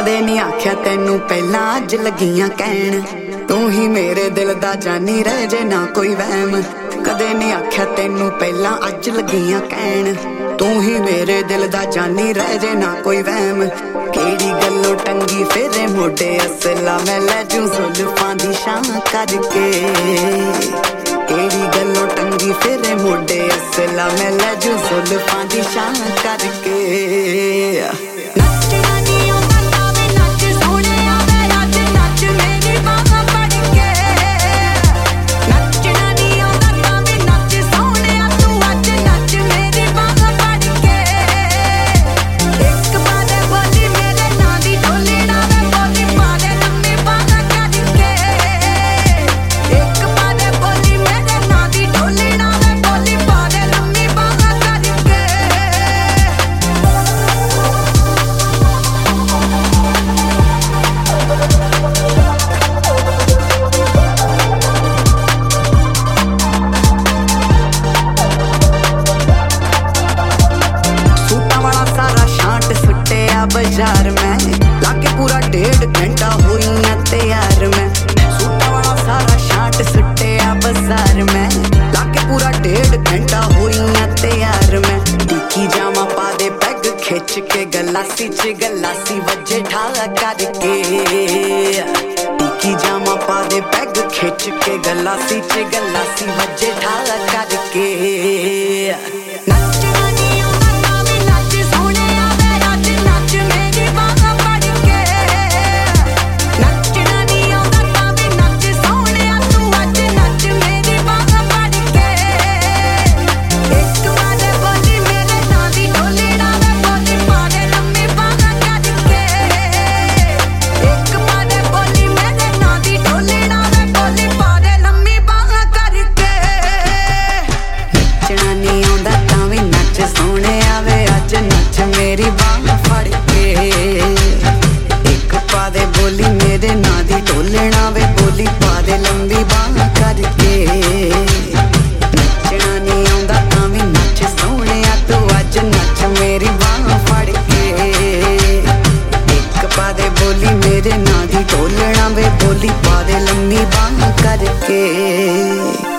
कदे नहीं आख्या तेनू पहला अज लगियां कहन तू ही मेरे दिल दा जानी रह जे ना कोई वहम। कदे नहीं आख्या तेनू पहला अज लगियां कहन तू ही मेरे दिल दा जानी रह जे ना कोई वहम। केड़ी गल्लों टंगी फेरे मोडे असला मैं लै जूं जुल्फां दी शां करके। केड़ी गल्लों टंगी फेरे मोडे असला मैं लै जूं जुल्फां दी शां करके। बाजार में लाके पूरा 1.5 घंटा हुई ना तैयार मैं। सूटा वाला सारा शाट सुटे बाजार में लाके पूरा 1.5 घंटा हुई ना तैयार मैं। टिकी जामा पा दे पैग खिंच के गलासी वजे ठा करके। टिकी जामा पा दे पैग खिंच के गलासी वजे ठा करके। मेरी बांह फड़ के एक पा दे बोली मेरे ना दी ढोलना वे बोली पा दे लंबी बांह करके। नचना नहीं आंदा तां वी नच सोहणिया तू अज नच मेरी बांह फड़ के। एक पा दे बोली मेरे ना दी ढोलना वे बोली पा दे लंबी बांह करके।